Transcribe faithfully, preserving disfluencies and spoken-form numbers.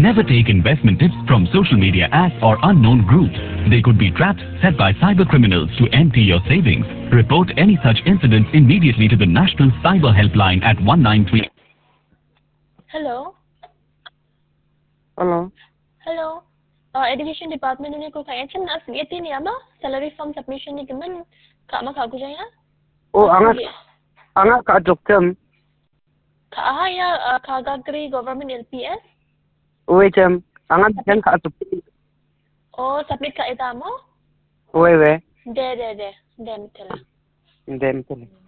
Never take investment tips from social media ads or unknown groups. They could be traps set by cyber criminals to empty your savings. Report any such incidents immediately to the National Cyber Helpline at one nine three. Hello? Hello? Hello? Uh, Education Department ni ko kaya chan as yeti ni ama salary form submission ni kemen ka ma ka ko jaya? Oh, angat angat ka joktem. Ka ya ka gagri government L P S? Uwe cem, angat kan ka joktem. Oh, submit ka ita mo? Uwe we. De de de, de mitela. Dem tele.